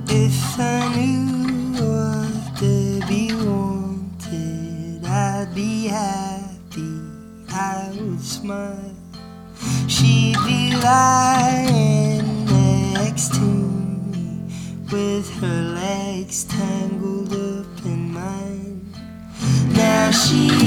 If I knew what to be wanted, I'd be happy, I would smile. She'd be lying next to me with her legs tangled up in mine. Now she